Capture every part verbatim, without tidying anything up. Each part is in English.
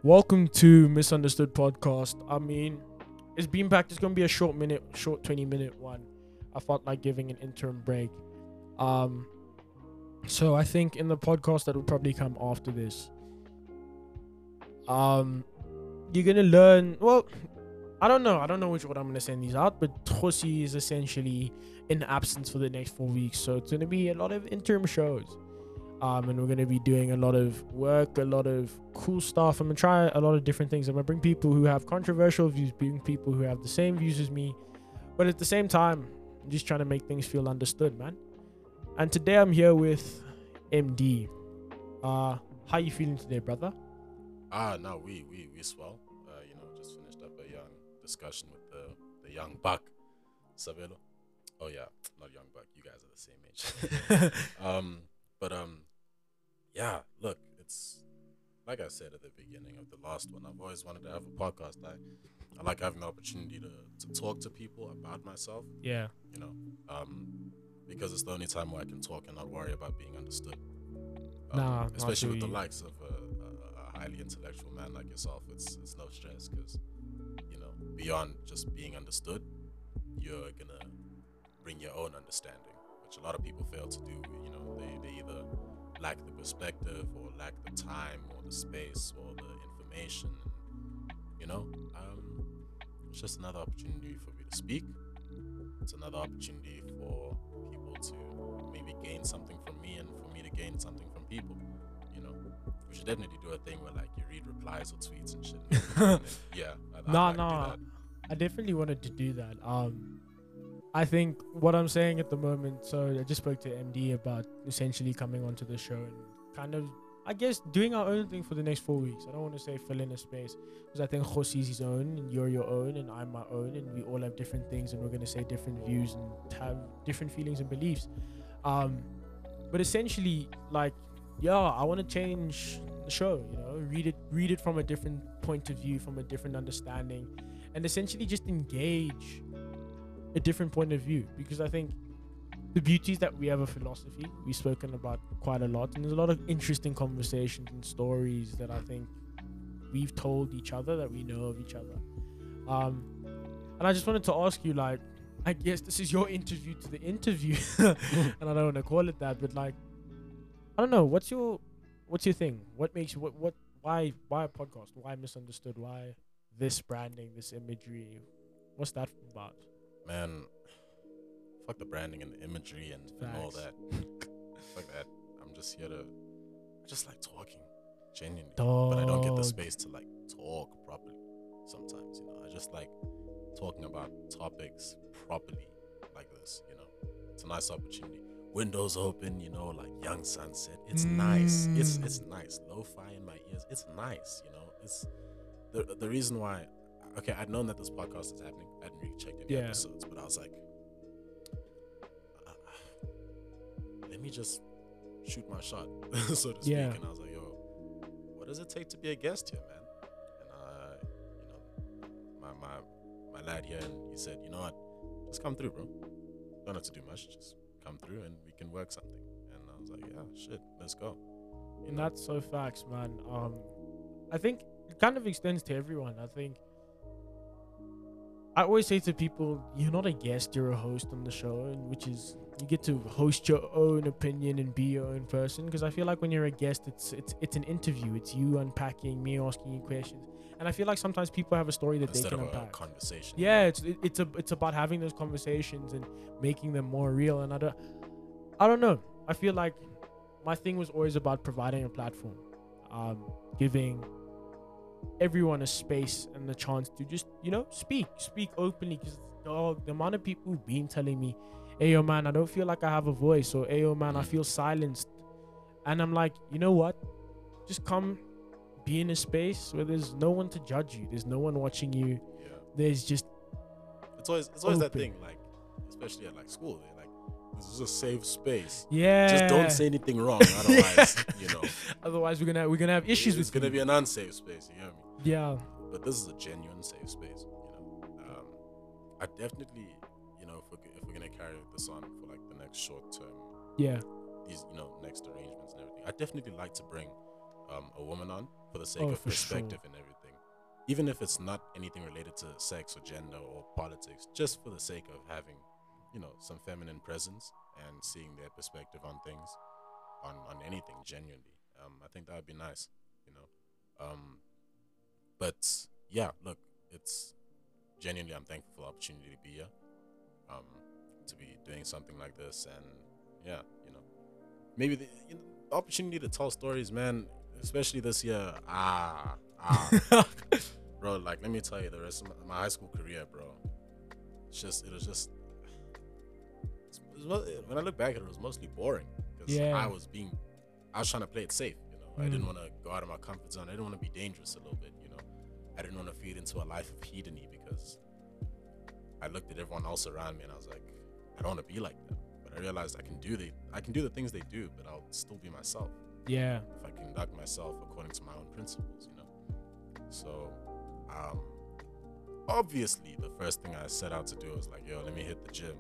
Welcome to Misunderstood Podcast. I mean, it's been back. It's gonna be a short minute, short twenty minute one. I felt like giving an interim break. Um, so I think in the podcast that will probably come after this, um, you're gonna learn. Well, I don't know. I don't know which order I'm gonna send these out, but Tosi is essentially in absence for the next four weeks. So it's gonna be a lot of interim shows. Um, and we're going to be doing a lot of work, a lot of cool stuff. I'm going to try a lot of different things. I'm going to bring people who have controversial views, bring people who have the same views as me. But at the same time, I'm just trying to make things feel understood, man. And today I'm here with M D. Uh, how you feeling today, brother? Ah, no, we, we, we swell. Uh, you know, just finished up a young discussion with the, the young buck, Sabelo. Oh, yeah, not young buck. You guys are the same age. um, but, um, yeah, look, it's like I said at the beginning of the last one, I've always wanted to have a podcast. I, I like having the opportunity to, to talk to people about myself. Yeah. You know, um, because it's the only time where I can talk and not worry about being understood. Um, Nah, especially with the absolutely. likes of a, a, a highly intellectual man like yourself, it's it's no stress because, you know, beyond just being understood, you're gonna bring your own understanding, which a lot of people fail to do. You know, they, they either lack the perspective or lack the time or the space or the information. You know, um, it's just another opportunity for me to speak. It's another opportunity for people to maybe gain something from me and for me to gain something from people. You know, we should definitely do a thing where like you read replies or tweets and shit. And then, yeah, I, Nah, I'd like to do nah. that. I definitely wanted to do that. Um, I think what I'm saying at the moment, so I just spoke to M D about essentially coming onto the show and kind of, I guess, doing our own thing for the next four weeks. I don't want to say fill in a space because I think Josi's his own and you're your own and I'm my own and we all have different things and we're going to say different views and have different feelings and beliefs. Um, but essentially, like, yeah, I want to change the show, you know, read it, read it from a different point of view, from a different understanding, and essentially just engage a different point of view, because I think the beauty is that we have a philosophy we've spoken about quite a lot, and there's a lot of interesting conversations and stories that I think we've told each other, that we know of each other. Um, and I just wanted to ask you, like, I guess this is your interview to the interview, and I don't want to call it that, but like, I don't know, what's your, what's your thing? What makes you, what, what, why, why a podcast? Why Misunderstood? Why this branding, this imagery? What's that about? Man, fuck the branding and the imagery and, and all Facts. that. Fuck that. I'm just here to, I just like talking, genuinely. But I don't get the Dog. space to like talk properly sometimes, you know. I just like talking about topics properly like this, you know. It's a nice opportunity. Windows open, you know, like young sunset. It's nice. It's Mm. it's nice. Lo-fi in my ears. It's nice, you know. It's the the reason why. Okay, I'd known that this podcast is happening. I hadn't really checked any Yeah. episodes, but I was like, uh, let me just shoot my shot, so to speak. Yeah. And I was like, yo, what does it take to be a guest here, man? And uh, you know, my my my lad here, and he said, you know what, just come through, bro. Don't have to do much. Just come through, and we can work something. And I was like, yeah, shit, let's go. You And know? that's so facts, man. Um, I think it kind of extends to everyone. I think I always say to people, you're not a guest, you're a host on the show, and which is you get to host your own opinion and be your own person. Because I feel like when you're a guest, it's it's it's an interview. It's you unpacking, me asking you questions, and I feel like sometimes people have a story that Instead they can of a unpack. conversation. Yeah, it's it, it's a it's about having those conversations and making them more real. And I don't I don't know. I feel like my thing was always about providing a platform, um, giving everyone a space and the chance to just, you know, speak, speak openly. Because dog, the amount of people who've been telling me, "Hey, yo, man, I don't feel like I have a voice," or "Hey, yo, man, I Mm. feel silenced," and I'm like, you know what? Just come, be in a space where there's no one to judge you. There's no one watching you. Yeah. There's just It's always it's always that Open. thing, like especially at like school, they're like, this is a safe space. yeah. Just don't say anything wrong, otherwise, you know, Otherwise, we're gonna we're gonna have issues it's with gonna you. be an unsafe space. You hear me? Yeah. But this is a genuine safe space. You know, um, I definitely, you know, if we're, if we're gonna carry this on for like the next short term, Yeah. these you know next arrangements and everything, I definitely like to bring um, a woman on for the sake Oh, of for sure. perspective and everything. Even if it's not anything related to sex or gender or politics, just for the sake of having, you know, some feminine presence and seeing their perspective on things, on, on anything genuinely. Um, I think that would be nice, you know. Um, but yeah, look, it's genuinely, I'm thankful for the opportunity to be here, um, to be doing something like this, and yeah, you know, maybe the, you know, the opportunity to tell stories, man, especially this year. Ah, ah, bro. Like, let me tell you, the rest of my, my high school career, bro. It's just, it was just. It was, when I look back at it, it was mostly boring because Yeah. I was being, I was trying to play it safe. You know, I Mm. didn't want to go out of my comfort zone. I didn't want to be dangerous a little bit. You know, I didn't want to feed into a life of hedony because I looked at everyone else around me and I was like, I don't want to be like them. But I realized I can do the, I can do the things they do, but I'll still be myself Yeah. if I conduct myself according to my own principles. You know, so um, obviously the first thing I set out to do was like, yo, let me hit the gym.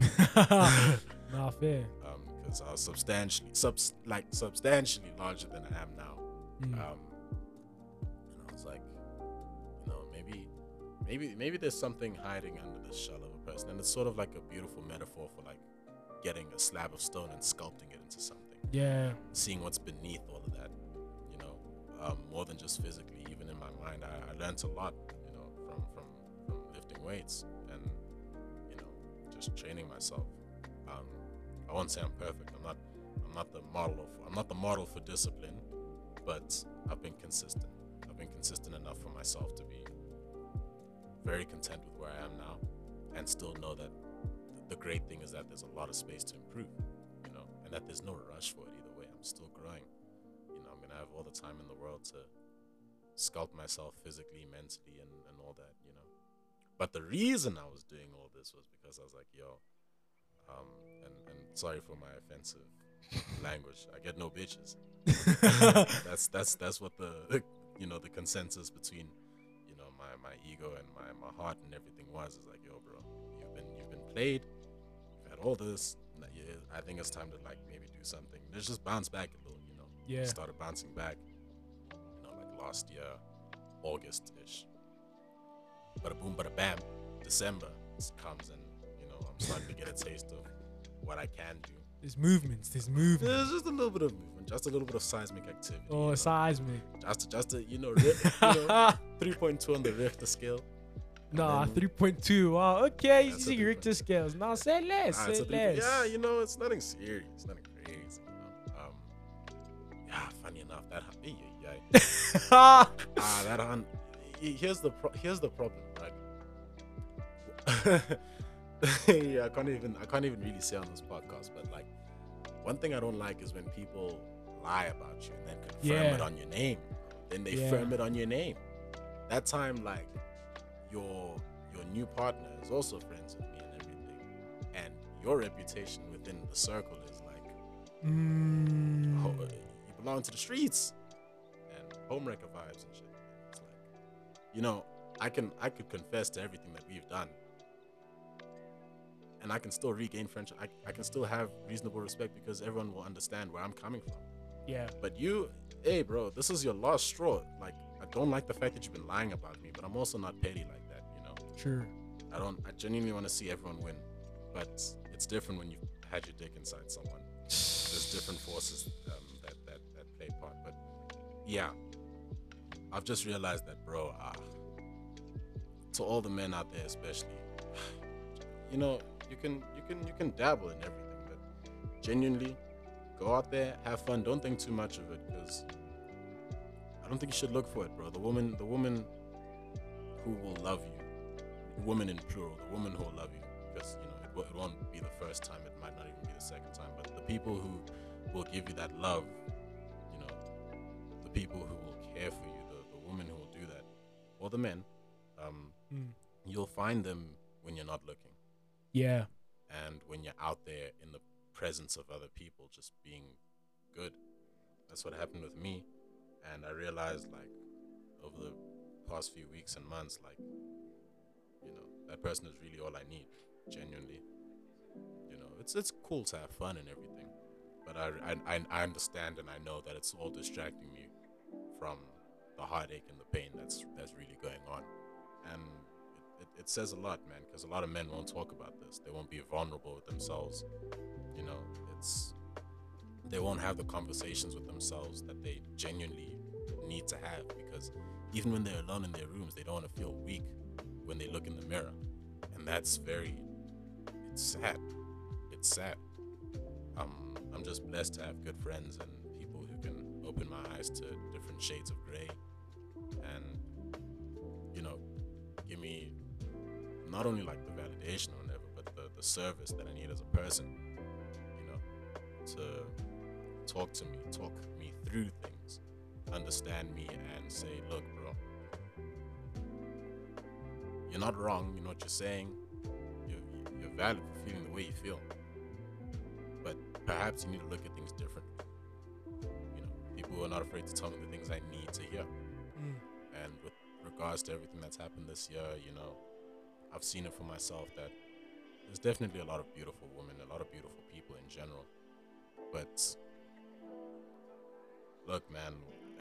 Nah, fair. Um, because I was substantially, subs, like substantially larger than I am now. Mm. Um, and I was like, you know, maybe, maybe, maybe there's something hiding under the shell of a person, and it's sort of like a beautiful metaphor for like getting a slab of stone and sculpting it into something, Yeah. seeing what's beneath all of that. You know, um, more than just physically, even in my mind, I, I learned a lot. You know, from from from lifting weights and you know just training myself. Um, I won't say I'm perfect. I'm not. I'm not the model of. I'm not the model for discipline, but I've been consistent. I've been consistent enough for myself to be very content with where I am now, and still know that th- the great thing is that there's a lot of space to improve. You know, and that there's no rush for it either way. I'm still growing. You know, I'm gonna have all the time in the world to sculpt myself physically, mentally, and and all that. You know, but the reason I was doing all this was because I was like, yo. Um, and, and sorry for my offensive language. I get no bitches. that's that's that's what the you know the consensus between you know my, my ego and my, my heart and everything was is like, yo, bro, you've been you've been played. You've had all this. Yeah, I think it's time to like maybe do something. Let's just bounce back a little. You know. Yeah. Started bouncing back. You know, like last year, August ish. Bada boom, bada bam. December comes and. I'm starting to get a taste of what I can do. There's movements. There's movements. There's just a little bit of movement, just a little bit of seismic activity. Oh, you know? seismic. Just, just a, you know, ri- you know three point two on the Richter scale. Nah, then- three point two. Wow, okay, you That's a see Richter three point two. scales. Nah, say less. Ah, say it's a three- less. yeah, you know, it's nothing serious, it's nothing crazy. You know? Um, yeah, funny enough, that hun- yeah, yeah, yeah. ah, that hun- here's the pro- here's the problem, right? yeah, I can't even I can't even really say on this podcast, but like one thing I don't like is when people lie about you and then confirm Yeah. it on your name. Then they Yeah. firm it on your name. That time, like your your new partner is also friends with me and everything, and your reputation within the circle is like, Mm. oh, you belong to the streets and homewrecker vibes and shit. It's like, you know, I can I could confess to everything that we've done. And I can still regain friendship. I, I can still have reasonable respect because everyone will understand where I'm coming from. Yeah. But you, hey, bro, this is your last straw. Like, I don't like the fact that you've been lying about me, but I'm also not petty like that, you know? True. I don't, I genuinely want to see everyone win. But it's different when you've had your dick inside someone. There's different forces um, that, that, that play part. But yeah, I've just realized that, bro, ah, to all the men out there especially, you know, you can you can you can dabble in everything, but genuinely go out there, have fun, don't think too much of it, because I don't think you should look for it, bro. The woman the woman who will love you, woman in plural, the woman who will love you, because you know it, w- it won't be the first time, it might not even be the second time, but the people who will give you that love, you know, the people who will care for you, the, the women who will do that, or the men, um, Mm. you'll find them when you're not looking. Yeah. And when you're out there in the presence of other people just being good. That's what happened with me. And I realized, like, over the past few weeks and months, like, you know, that person is really all I need, genuinely. You know, it's it's cool to have fun and everything, but I, I, I understand and I know that it's all distracting me from the heartache and the pain that's that's really going on. And it, it, it says a lot, man, because a lot of men won't talk about this. They won't be vulnerable with themselves. You know, it's they won't have the conversations with themselves that they genuinely need to have, because even when they're alone in their rooms, they don't want to feel weak when they look in the mirror. And that's very, it's sad. It's sad. Um, I'm just blessed to have good friends and people who can open my eyes to different shades of gray and, you know, give me not only like the validation or whatever, but the, the service that I need as a person, you know, to talk to me, talk me through things, understand me and say, look, bro, you're not wrong in what you're saying. You're, you're valid for feeling the way you feel. But perhaps you need to look at things differently. You know, people who are not afraid to tell me the things I need to hear. Mm. And with regards to everything that's happened this year, you know, I've seen it for myself that there's definitely a lot of beautiful women, a lot of beautiful people in general. But look, man,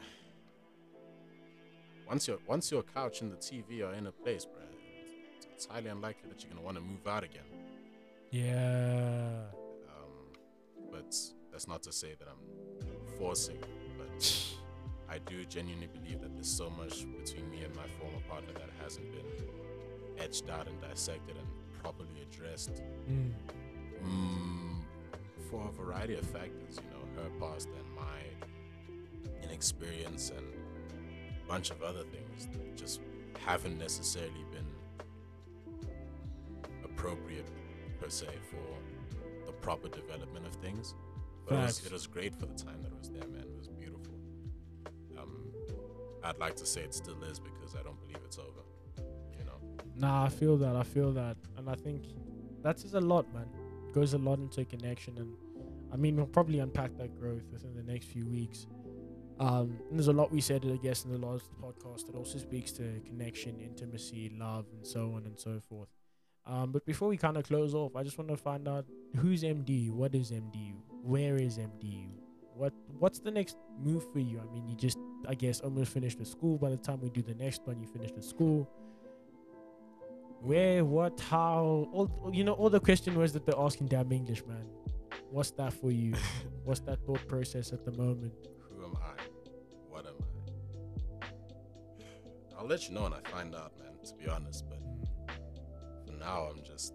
once your once your couch and the T V are in a place, bro, it's, it's highly unlikely that you're gonna want to move out again. Yeah. Um, but that's not to say that I'm forcing, but I do genuinely believe that there's so much between me and my former partner that hasn't been etched out and dissected and properly addressed. Mm. Mm, for a variety of factors, you know, her past and my inexperience and a bunch of other things that just haven't necessarily been appropriate per se for the proper development of things. But it was, it was great for the time that it was there, man. It was beautiful. Um, I'd like to say it still is because I don't believe it's over. You know. Nah, I feel that. I feel that, and I think that says a lot, man. It goes a lot into connection, and I mean, we'll probably unpack that growth within the next few weeks. Um, and there's a lot we said, I guess, in the last podcast that also speaks to connection, intimacy, love, and so on and so forth. Um, but before we kind of close off, I just want to find out who's M D, what is M D, where is M D, what what's the next move for you? I mean, you just, I guess, almost finished with school. By the time we do the next one, you finished with school. Where, what, how, all you know, all the question words that they're asking damn English, man. What's that for you? What's that thought process at the moment? Who am I? What am I? I'll let you know when I find out, man, to be honest, but for now I'm just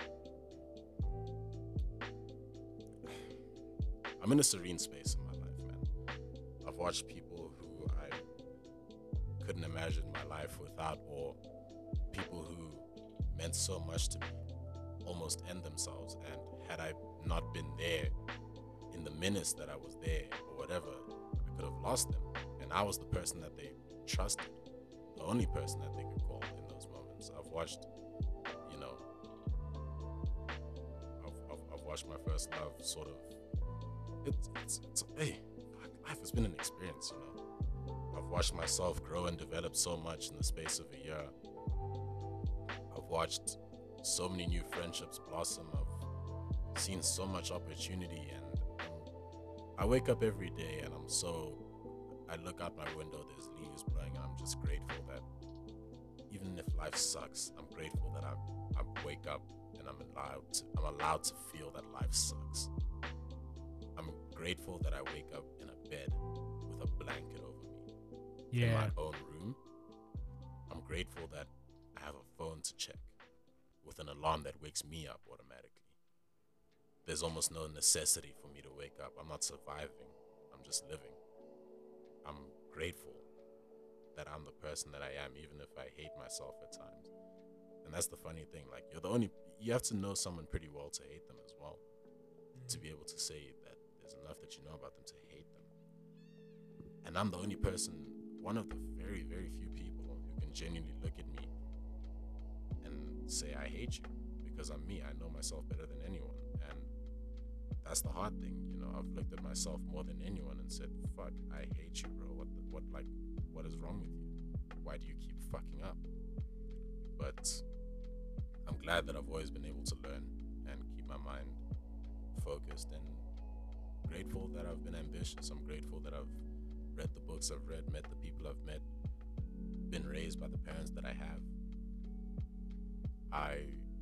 I'm in a serene space in my life, man. I've watched people who I couldn't imagine my life without, or people who meant so much to me, almost end themselves. And had I not been there in the minutes that I was there or whatever, I could have lost them. And I was the person that they trusted, the only person that they could call in those moments. I've watched, you know, I've, I've, I've watched my first love sort of, it's, it's, it's hey, life has been an experience, you know. I've watched myself grow and develop so much in the space of a year. I've watched so many new friendships blossom. I've seen so much opportunity, and I wake up every day and I'm so, I look out my window, there's leaves blowing, and I'm just grateful that even if life sucks, I'm grateful that I, I wake up and I'm allowed to, I'm allowed to feel that life sucks. I'm grateful that I wake up in a bed with a blanket over me, Yeah. in my own room. I'm grateful that I have a phone to check with an alarm that wakes me up automatically. There's almost no necessity for me to wake up. I'm not surviving. I'm just living. I'm grateful that I'm the person that I am, even if I hate myself at times. And that's the funny thing. Like, you're the only, you have to know someone pretty well to hate them as well, mm-hmm. to be able to say that there's enough that you know about them to hate them. And I'm the only person, one of the very, very few people who can genuinely look at me and say, I hate you, because I'm me. I know myself better than anyone. And that's the hard thing, you know. I've looked at myself more than anyone and said, fuck, I hate you, bro. What, the, what, like, what is wrong with you? Why do you keep fucking up? But I'm glad that I've always been able to learn and keep my mind focused, and grateful that I've been ambitious. I'm grateful that I've read the books I've read, met the people I've met, raised by the parents that I have, I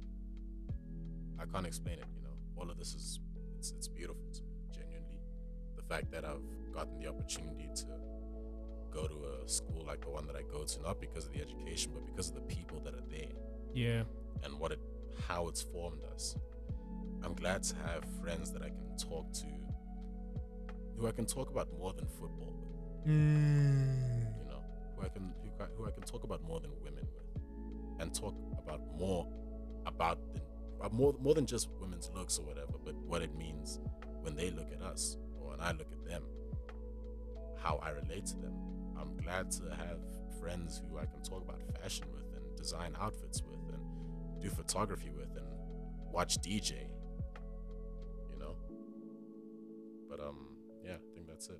I can't explain it. You know, all of this is it's it's beautiful to me. Genuinely, the fact that I've gotten the opportunity to go to a school like the one that I go to, not because of the education, but because of the people that are there. Yeah. And what it, how it's formed us. I'm glad to have friends that I can talk to, who I can talk about more than football with. Mm. You know, who I can who, ca- who I can talk about more than women with, and talk about more about the, uh, more more than just women's looks or whatever, but what it means when they look at us or when I look at them, how I relate to them. I'm glad to have friends who I can talk about fashion with and design outfits with and do photography with and watch D J. You know, but um, yeah, I think that's it.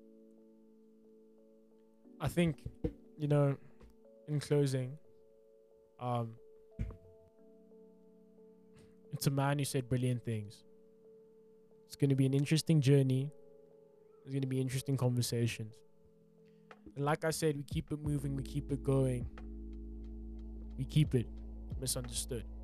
I think, you know, in closing, um, it's a man who said brilliant things. It's going to be an interesting journey. There's going to be interesting conversations. And like I said, we keep it moving, we keep it going. We keep it misunderstood.